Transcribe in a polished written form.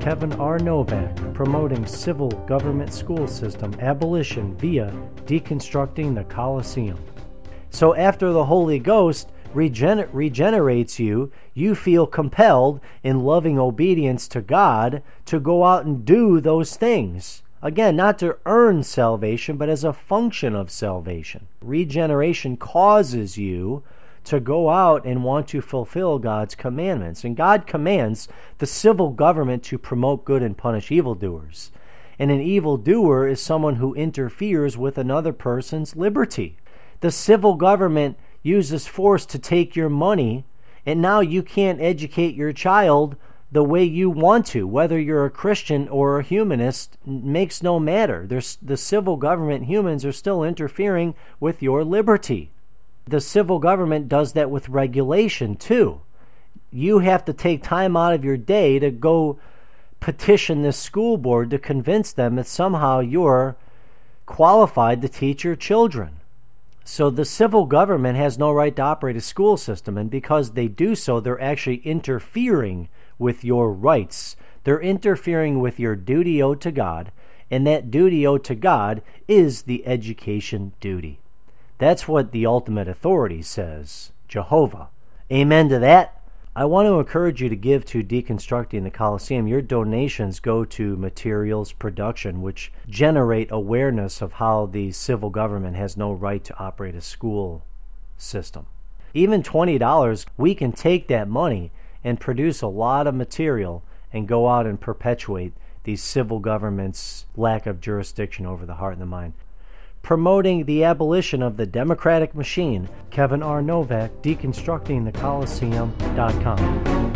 Kevin R. Novak, promoting civil government school system abolition via deconstructing the Colosseum. So after the Holy Ghost regenerates you, you feel compelled in loving obedience to God to go out and do those things. Again, not to earn salvation, but as a function of salvation. Regeneration causes you to go out and want to fulfill God's commandments. And God commands the civil government to promote good and punish evildoers. And an evildoer is someone who interferes with another person's liberty. The civil government uses force to take your money, and now you can't educate your child the way you want to. Whether you're a Christian or a humanist makes no matter. The civil government, humans, are still interfering with your liberty. The civil government does that with regulation too. You have to take time out of your day to go petition this school board to convince them that somehow you're qualified to teach your children. So the civil government has no right to operate a school system, and because they do so, they're actually interfering with your rights. They're interfering with your duty owed to God, and that duty owed to God is the education duty. That's what the ultimate authority says, Jehovah. Amen to that. I want to encourage you to give to Deconstructing the Colosseum. Your donations go to materials production, which generate awareness of how the civil government has no right to operate a school system. Even $20, we can take that money and produce a lot of material and go out and perpetuate the civil government's lack of jurisdiction over the heart and the mind. Promoting the abolition of the democratic machine, Kevin R. Novak, DeconstructingTheColiseum.com.